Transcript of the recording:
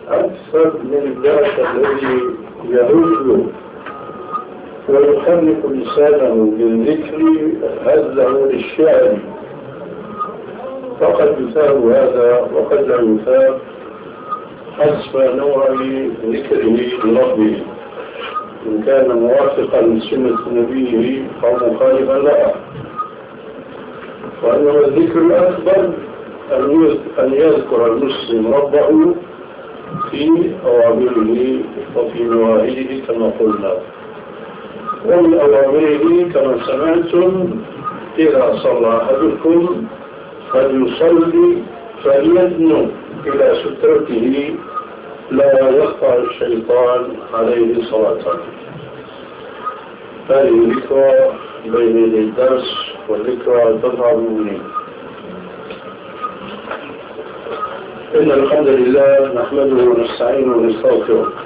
أكثر من ذاك الذي يهز ويحرك لسانه بالذكر هزه للشعر، فقد يثاب هذا وقد لا يثاب حسب نوع ذكره لربه، إن كان موافقا لسنة نبيه أو مخالفا لها. وأنما الذكر الأكبر أن يذكر المسلم ربه في أوامره وفي نواهيه كما قلنا. ومن أوامره كما سمعتم: إذا صلى أحدكم فليصلي فليدنو إلى سترته لا يقطع الشيطان عليه صلاة. هذه ذكرى بين الدرس والذكرى تظهر مني. إن الحمد لله نحمده ونستعينه ونستغفره